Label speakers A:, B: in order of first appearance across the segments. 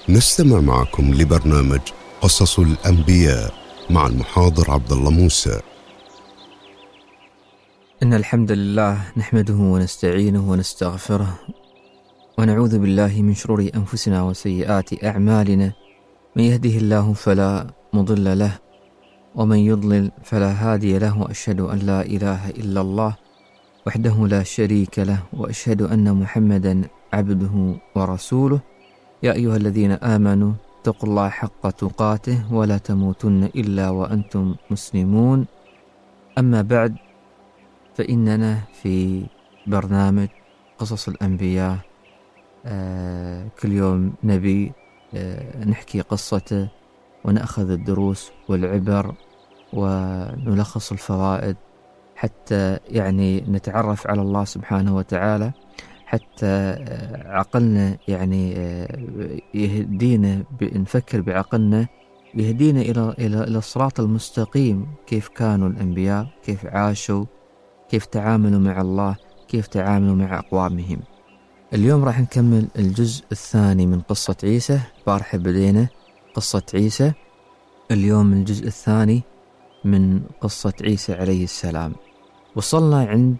A: نستمع معكم لبرنامج قصص الأنبياء مع المحاضر عبد الله موسى.
B: إن الحمد لله نحمده ونستعينه ونستغفره ونعوذ بالله من شرور أنفسنا وسيئات أعمالنا. من يهده الله فلا مضل له ومن يضلل فلا هادي له، وأشهد أن لا إله إلا الله وحده لا شريك له، وأشهد أن محمدا عبده ورسوله. يا أيها الذين آمنوا اتقوا الله حق تقاته ولا تموتن إلا وأنتم مسلمون. أما بعد، فإننا في برنامج قصص الأنبياء كل يوم نبي نحكي قصته ونأخذ الدروس والعبر ونلخص الفوائد حتى نتعرف على الله سبحانه وتعالى، حتى عقلنا يهدينا، نفكر بعقلنا، يهدينا إلى الصراط المستقيم. كيف كانوا الأنبياء، كيف عاشوا، كيف تعاملوا مع الله، كيف تعاملوا مع أقوامهم. اليوم راح نكمل الجزء الثاني من قصة عيسى. بارحة بدينا قصة عيسى، اليوم الجزء الثاني من قصة عيسى عليه السلام. وصلنا عند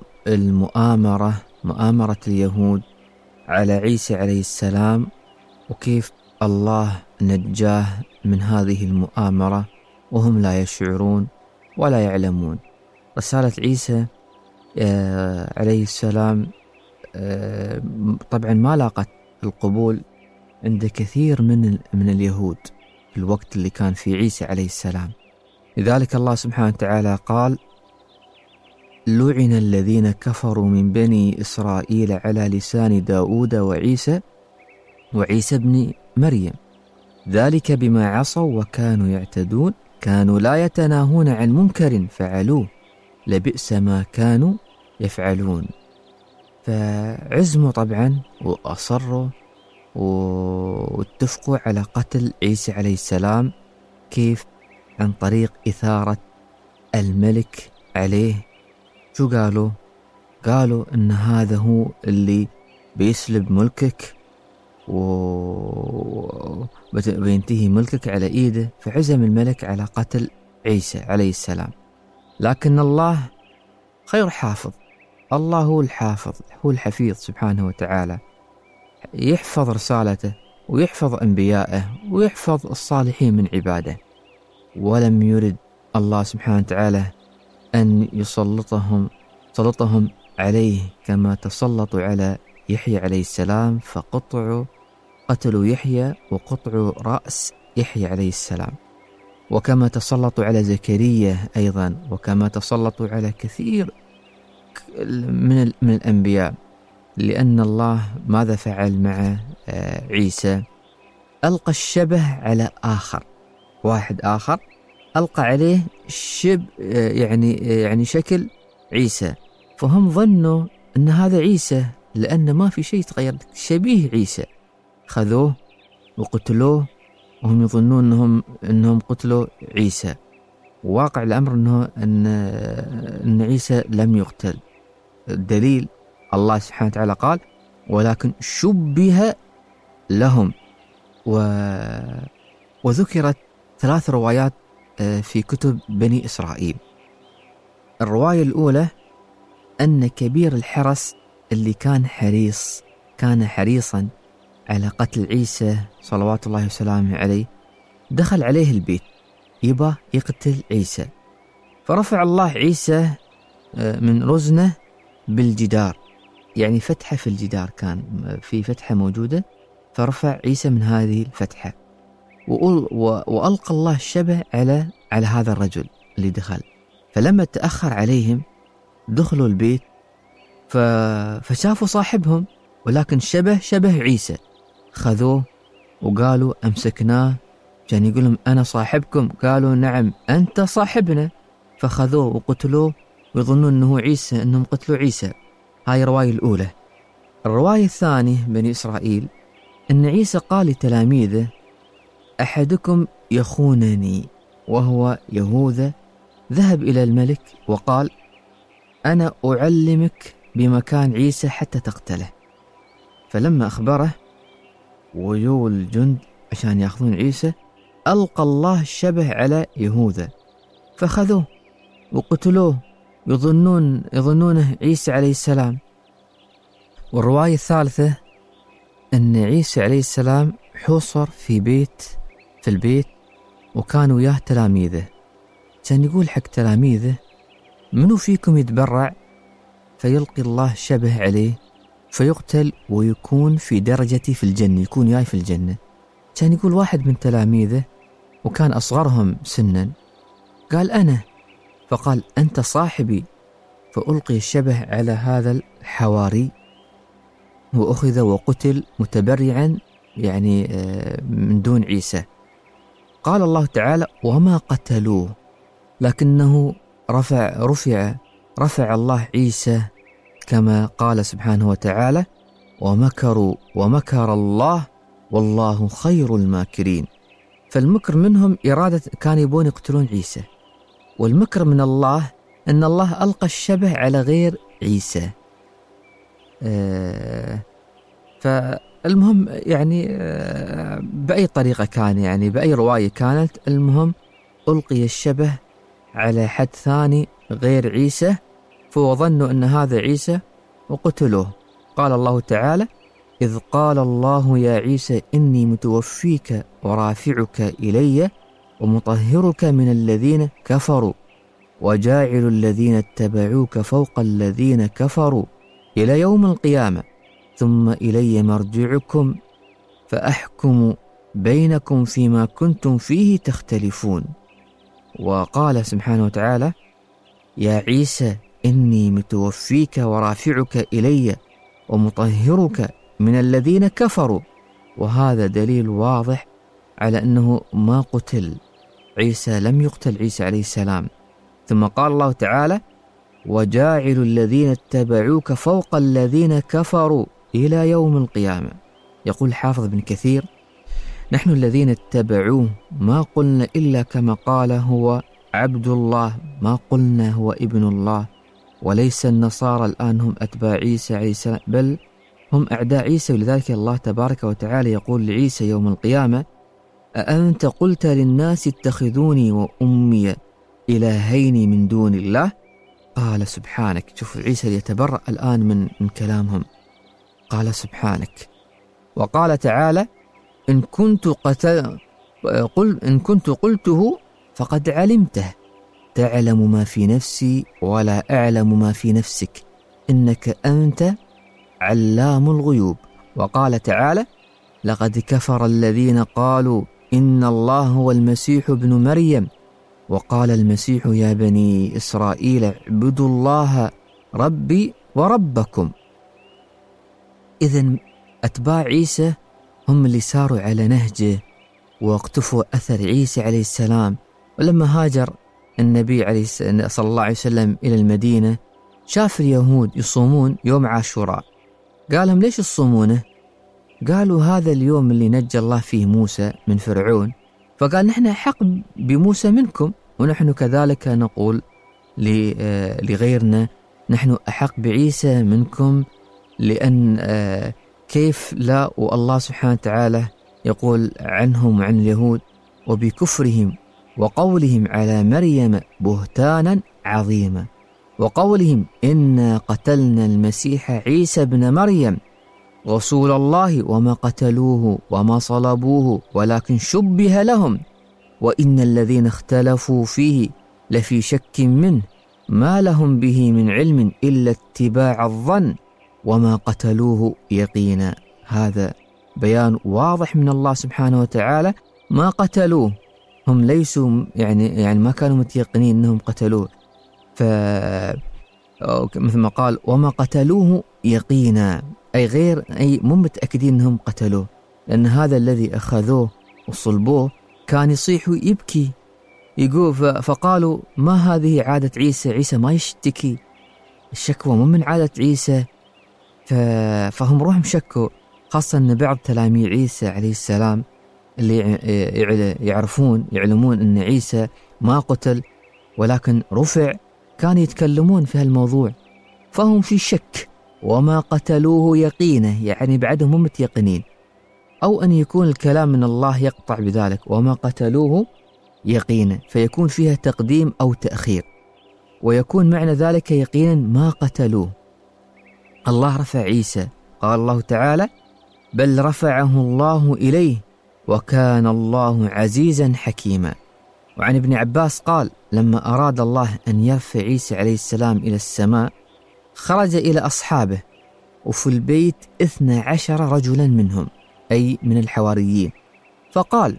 B: مؤامرة اليهود على عيسى عليه السلام، وكيف الله نجاه من هذه المؤامرة وهم لا يشعرون ولا يعلمون. رسالة عيسى عليه السلام طبعا ما لاقت القبول عند كثير من اليهود في الوقت اللي كان في عيسى عليه السلام. لذلك الله سبحانه وتعالى قال: لعن الذين كفروا من بني إسرائيل على لسان داود وعيسى بن مريم، ذلك بما عصوا وكانوا يعتدون، كانوا لا يتناهون عن منكر فعلوه، لبئس ما كانوا يفعلون. فعزموا طبعا وأصروا واتفقوا على قتل عيسى عليه السلام. كيف؟ عن طريق إثارة الملك عليه. شو قالوا إن هذا هو اللي بيسلب ملكك وبينتهي ملكك على إيده. فعزم الملك على قتل عيسى عليه السلام. لكن الله خير حافظ، الله هو الحافظ، هو الحفيظ سبحانه وتعالى، يحفظ رسالته ويحفظ أنبيائه ويحفظ الصالحين من عباده. ولم يرد الله سبحانه وتعالى أن يسلطهم عليه كما تسلطوا على يحيى عليه السلام، قتلوا يحيى وقطعوا رأس يحيى عليه السلام. وكما تسلطوا على زكريا أيضا، وكما تسلطوا على كثير من الأنبياء. لأن الله ماذا فعل مع عيسى؟ ألقى الشبه على واحد آخر، ألقى عليه شكل عيسى، فهم ظنوا أن هذا عيسى، لأن ما في شيء تغير، شبيه عيسى. خذوه وقتلوه وهم يظنون أنهم قتلوا عيسى. واقع الأمر أن عيسى لم يقتل. الدليل الله سبحانه وتعالى قال: ولكن شبه لهم. وذكرت 3 روايات في كتب بني إسرائيل. الرواية الأولى أن كبير الحرس اللي كان حريصا على قتل عيسى صلوات الله وسلامه عليه، دخل عليه البيت يبا يقتل عيسى، فرفع الله عيسى من رزنه بالجدار، فتحة في الجدار، كان في فتحة موجودة، فرفع عيسى من هذه الفتحة، وألقى الله الشبه على هذا الرجل اللي دخل. فلما تأخر عليهم دخلوا البيت فشافوا صاحبهم، ولكن شبه عيسى. خذوه وقالوا أمسكناه، كان يقول لهم أنا صاحبكم، قالوا نعم أنت صاحبنا. فخذوه وقتلوه ويظنون أنه عيسى، أنهم قتلوا عيسى. هاي الرواية الأولى. الرواية الثانية بني إسرائيل أن عيسى قال لتلاميذه: أحدكم يخونني، وهو يهوذا ذهب إلى الملك وقال: أنا أعلمك بمكان عيسى حتى تقتله. فلما أخبره ويو الجند عشان يأخذون عيسى، ألقى الله الشبه على يهوذا فأخذوه وقتلوه يظنونه عيسى عليه السلام. والرواية الثالثة أن عيسى عليه السلام حوصر في البيت وكانوا وياه تلاميذه، كان يقول حق تلاميذه منو فيكم يتبرع فيلقي الله شبه عليه فيقتل ويكون في درجتي في الجنة، يكون وياي في الجنة. كان يقول واحد من تلاميذه وكان أصغرهم سنا قال أنا، فقال أنت صاحبي، فألقي الشبه على هذا الحواري وأخذ وقتل متبرعا يعني من دون عيسى. قال الله تعالى وما قتلوه لكنه رفع الله عيسى كما قال سبحانه وتعالى ومكروا ومكر الله والله خير الماكرين. فالمكر منهم إرادة كان يبون يقتلون عيسى، والمكر من الله أن الله ألقى الشبه على غير عيسى. فالمهم يعني بأي طريقة كان، يعني بأي رواية كانت، المهم ألقي الشبه على حد ثاني غير عيسى فظنوا أن هذا عيسى وقتلوه. قال الله تعالى إذ قال الله يا عيسى إني متوفيك ورافعك إلي ومطهرك من الذين كفروا وجاعل الذين اتبعوك فوق الذين كفروا إلى يوم القيامة ثم إلي مرجعكم فأحكم بينكم فيما كنتم فيه تختلفون. وقال سبحانه وتعالى يا عيسى إني متوفيك ورافعك إلي ومطهرك من الذين كفروا، وهذا دليل واضح على أنه ما قتل عيسى، لم يقتل عيسى عليه السلام. ثم قال الله تعالى وجاعل الذين اتبعوك فوق الذين كفروا إلى يوم القيامة. يقول الحافظ ابن كثير نحن الذين اتبعوه ما قلنا إلا كما قال هو عبد الله، ما قلنا هو ابن الله، وليس النصارى الآن هم أتباع عيسى عليه السلام بل هم أعداء عيسى. ولذلك الله تبارك وتعالى يقول لعيسى يوم القيامة أأنت قلت للناس اتخذوني وأمي إلهين من دون الله؟ قال سبحانك. شوف عيسى يتبرأ الآن من كلامهم. قال سبحانك. وقال تعالى إن كنت قلته فقد علمته تعلم ما في نفسي ولا أعلم ما في نفسك إنك أنت علام الغيوب. وقال تعالى لقد كفر الذين قالوا إن الله هو المسيح ابن مريم وقال المسيح يا بني إسرائيل اعبدوا الله ربي وربكم. إذن أتباع عيسى هم اللي ساروا على نهجه واقتفوا أثر عيسى عليه السلام. ولما هاجر النبي صلى الله عليه وسلم إلى المدينة شاف اليهود يصومون يوم عاشوراء، قال لهم ليش تصومونه؟ قالوا هذا اليوم اللي نجى الله فيه موسى من فرعون، فقال نحن أحق بموسى منكم ونحن كذلك نقول لغيرنا نحن أحق بعيسى منكم، لأن كيف لا؟ والله سبحانه وتعالى يقول عنهم وعن اليهود وبكفرهم وقولهم على مريم بهتانا عظيما وقولهم إنا قتلنا المسيح عيسى ابن مريم رسول الله وما قتلوه وما صلبوه ولكن شبه لهم وإن الذين اختلفوا فيه لفي شك منه ما لهم به من علم إلا اتباع الظن وما قتلوه يقينا. هذا بيان واضح من الله سبحانه وتعالى. ما قتلوه، هم ليسوا يعني ما كانوا متيقنين أنهم قتلوه، مثل ما قال وما قتلوه يقينا، أي مو متأكدين أنهم قتلوه، لأن هذا الذي أخذوه وصلبوه كان يصيح ويبكي يقول فقالوا ما هذه عادة عيسى ما يشتكي، الشكوى مو من عادة عيسى. فهم روحهم شكوا، خاصة أن بعض تلاميذ عيسى عليه السلام اللي يعلمون أن عيسى ما قتل ولكن رفع كانوا يتكلمون في هالموضوع، فهم في شك. وما قتلوه يقينه، يعني بعدهم هم متيقنين. أو أن يكون الكلام من الله يقطع بذلك وما قتلوه يقينا، فيكون فيها تقديم أو تأخير، ويكون معنى ذلك يقينا ما قتلوه. الله رفع عيسى، قال الله تعالى: بل رفعه الله إليه وكان الله عزيزا حكيما. وعن ابن عباس قال: لما أراد الله أن يرفع عيسى عليه السلام إلى السماء خرج إلى أصحابه، وفي البيت 12 رجلا منهم، أي من الحواريين، فقال: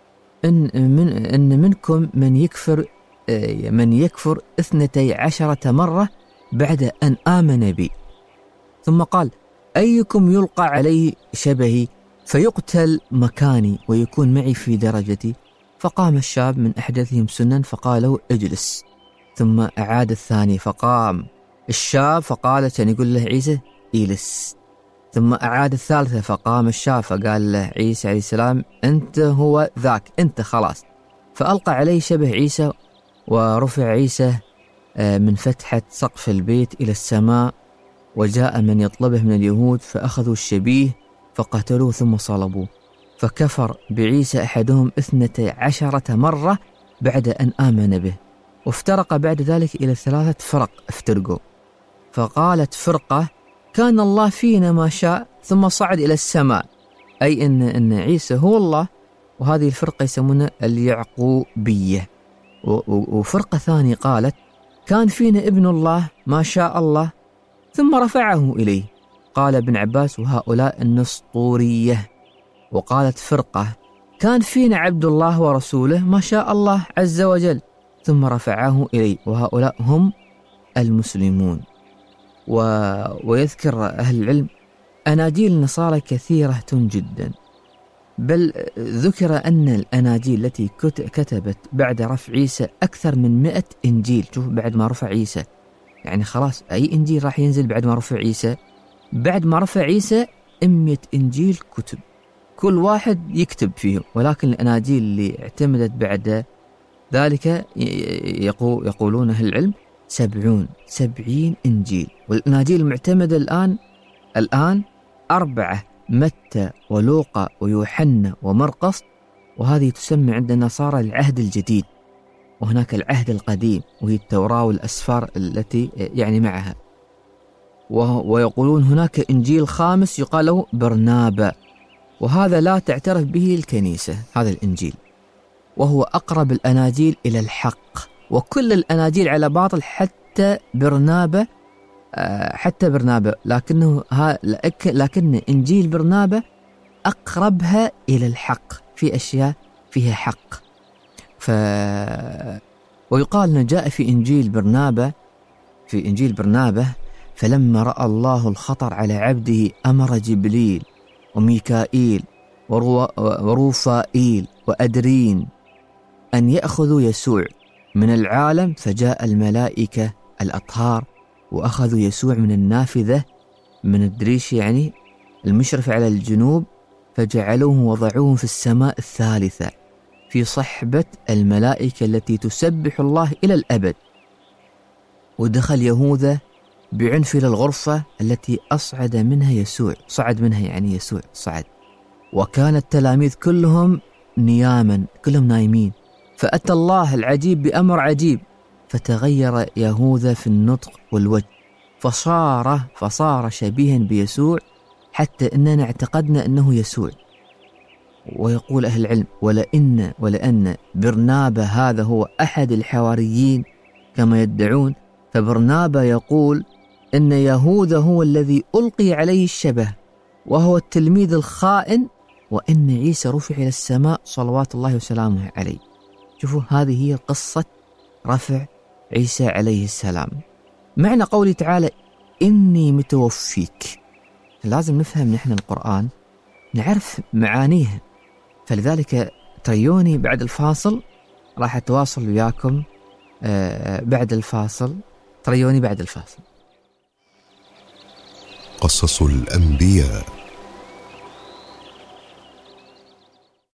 B: إن منكم من يكفر 12 مرة بعد أن آمن بي. ثم قال: أيكم يلقى عليه شبهي فيقتل مكاني ويكون معي في درجتي؟ فقام الشاب من أحدثهم سنا فقال له: اجلس. ثم أعاد الثاني فقام الشاب فقال: كان يقول له عيسى: اجلس. ثم أعاد الثالثة فقام الشاب فقال له عيسى عليه السلام: أنت هو ذاك، أنت خلاص. فألقى عليه شبه عيسى، ورفع عيسى من فتحة سقف البيت إلى السماء، وجاء من يطلبه من اليهود فأخذوا الشبيه فقتلوه ثم صلبوه، فكفر بعيسى أحدهم 12 مرة بعد أن آمن به. وافترق بعد ذلك إلى 3 فرق افترقوا. فقالت فرقة: كان الله فينا ما شاء ثم صعد إلى السماء، أي إن عيسى هو الله. وهذه الفرقة يسمونها اليعقوبية. وفرقة ثانية قالت: كان فينا ابن الله ما شاء الله ثم رفعه إليه، قال ابن عباس: وهؤلاء النسطورية. وقالت فرقة: كان فينا عبد الله ورسوله ما شاء الله عز وجل ثم رفعه إليه، وهؤلاء هم المسلمون. ويذكر أهل العلم أناجيل النصارى كثيرة جدا، بل ذكر أن الأناجيل التي كتبت بعد رفع عيسى أكثر من 100 إنجيل. شوف، بعد ما رفع عيسى، يعني خلاص أي إنجيل راح ينزل بعد ما رفع عيسى؟ بعد ما رفع عيسى 100 إنجيل كتب، كل واحد يكتب فيه. ولكن الأناجيل اللي اعتمدت بعد ذلك يقولون أهل العلم 70 إنجيل. والأناجيل المعتمدة الآن 4: متى ولوقا ويوحنا ومرقس، وهذه تسمى عند النصارى العهد الجديد، وهناك العهد القديم وهي التوراة والأسفار التي يعني معها. ويقولون هناك إنجيل خامس يقال له برنابا، وهذا لا تعترف به الكنيسة، هذا الإنجيل، وهو أقرب الأناجيل إلى الحق. وكل الأناجيل على باطل حتى برنابا، لكن إنجيل برنابا أقربها إلى الحق، في أشياء فيها حق. ويقال أنه جاء في إنجيل برنابا: فلما رأى الله الخطر على عبده أمر جبريل وميكائيل وروفائيل وأدرين أن يأخذوا يسوع من العالم، فجاء الملائكة الأطهار وأخذوا يسوع من النافذة، من الدريش يعني المشرف على الجنوب، فجعلوه وضعوه في السماء الثالثة في صحبة الملائكة التي تسبح الله إلى الأبد. ودخل يهوذا بعنف إلى الغرفة التي أصعد منها يسوع، صعد منها يعني يسوع صعد، وكان التلاميذ كلهم نياما، كلهم نايمين. فأتى الله العجيب بأمر عجيب، فتغير يهوذا في النطق والوجه، فصار شبيها بيسوع، حتى إننا اعتقدنا أنه يسوع. ويقول أهل العلم: ولأن برنابا هذا هو أحد الحواريين كما يدعون، فبرنابا يقول إن يهوذا هو الذي ألقي عليه الشبه وهو التلميذ الخائن، وإن عيسى رفع إلى السماء صلوات الله وسلامه عليه. شوفوا، هذه هي قصة رفع عيسى عليه السلام. معنى قوله تعالى: إني متوفيك، لازم نفهم نحن القرآن، نعرف معانيه. فلذلك تريوني بعد الفاصل راح أتواصل وياكم بعد الفاصل. تريوني بعد الفاصل.
A: قصص الأنبياء.